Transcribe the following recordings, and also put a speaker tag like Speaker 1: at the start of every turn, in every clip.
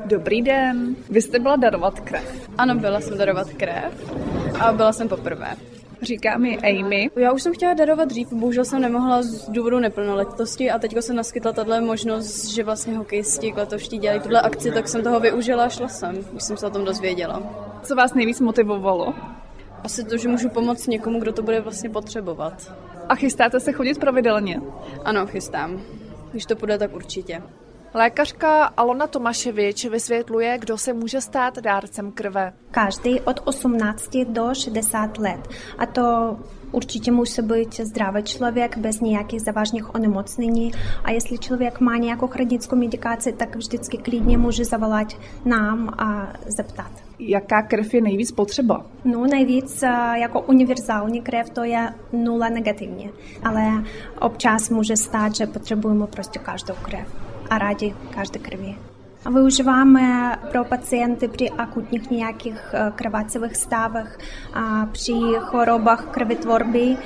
Speaker 1: Dobrý den, vy jste byla darovat krev.
Speaker 2: Ano, byla jsem darovat krev a byla jsem poprvé.
Speaker 1: Říká mi Amy.
Speaker 2: Já už jsem chtěla darovat dřív, bohužel jsem nemohla z důvodu neplnoletitosti a teďko se naskytla tato možnost, že vlastně hokejisti klatovští dělají tuhle akci, tak jsem toho využila a šla jsem, už jsem se o tom dozvěděla.
Speaker 1: Co vás nejvíc motivovalo?
Speaker 2: Asi to, že můžu pomoct někomu, kdo to bude vlastně potřebovat.
Speaker 1: A chystáte se chodit pravidelně?
Speaker 2: Ano, chystám. Když to půjde, tak určitě.
Speaker 1: Lékařka Alona Tomaševič vysvětluje, kdo se může stát dárcem krve.
Speaker 3: Každý od 18 do 60 let. A to určitě musí být zdravý člověk bez nějakých závažných onemocnění. A jestli člověk má nějakou chronickou medikaci, tak vždycky klidně může zavolat nám a zeptat.
Speaker 1: Jaká krev je nejvíc potřeba?
Speaker 3: No nejvíc jako univerzální krev to je 0 negativně. Ale občas může stát, že potřebujeme prostě každou krev. A rádi každé krvi. Využíváme pro pacienty při akutních nějakých krvácivých stavech, a při chorobách krvitvorby,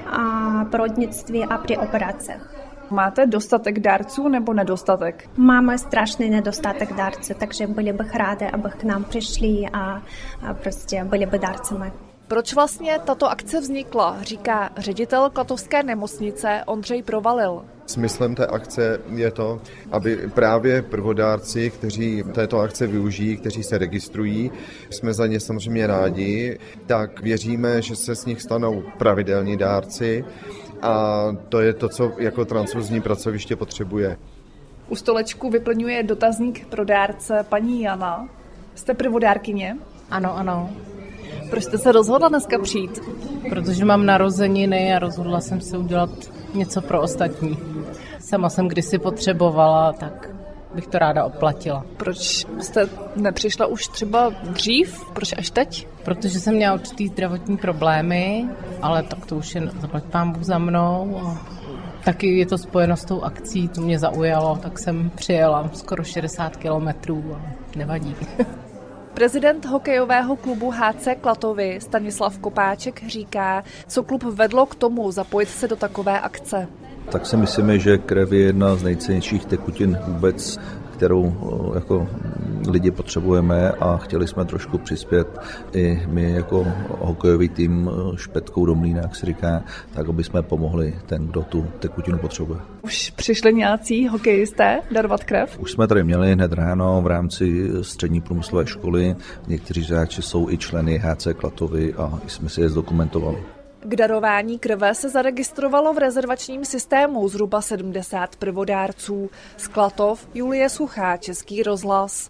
Speaker 3: a porodnictví a při operacích.
Speaker 1: Máte dostatek dárců nebo nedostatek?
Speaker 3: Máme strašný nedostatek dárců, takže byli bych rádi, aby k nám přišli a prostě byli by dárcemi.
Speaker 1: Proč vlastně tato akce vznikla, říká ředitel klatovské nemocnice Ondřej Provalil.
Speaker 4: Smyslem té akce je to, aby právě prvodárci, kteří této akce využijí, kteří se registrují, jsme za ně samozřejmě rádi, tak věříme, že se z nich stanou pravidelní dárci a to je to, co jako transfuzní pracoviště potřebuje.
Speaker 1: U stolečku vyplňuje dotazník pro dárce paní Jana. Jste prvodárkyně?
Speaker 5: Ano.
Speaker 1: Proč jste se rozhodla dneska přijít?
Speaker 5: Protože mám narozeniny a rozhodla jsem se udělat něco pro ostatní. Sama jsem kdysi potřebovala, tak bych to ráda oplatila.
Speaker 1: Proč jste nepřišla už třeba dřív? Proč až teď?
Speaker 5: Protože jsem měla určitý zdravotní problémy, ale tak to už je zaplať pán Bůh za mnou. Taky je to spojeno s tou akcí, to mě zaujalo, tak jsem přijela skoro 60 kilometrů a nevadí.
Speaker 1: Prezident hokejového klubu HC Klatovy Stanislav Kopáček říká, co klub vedlo k tomu zapojit se do takové akce.
Speaker 6: Tak si myslíme, že krev je jedna z nejcennějších tekutin vůbec, kterou jako lidi potřebujeme a chtěli jsme trošku přispět i my jako hokejový tým špetkou do mlýna, jak se říká, tak aby jsme pomohli ten, kdo tu tekutinu potřebuje.
Speaker 1: Už přišli nějací hokejisté darovat krev?
Speaker 6: Už jsme tady měli hned ráno v rámci střední průmyslové školy. Někteří hráči jsou i členy HC Klatovy a jsme si je zdokumentovali.
Speaker 1: K darování krve se zaregistrovalo v rezervačním systému zhruba 70 prvodárců. Z Klatov Julie Suchá, Český rozhlas.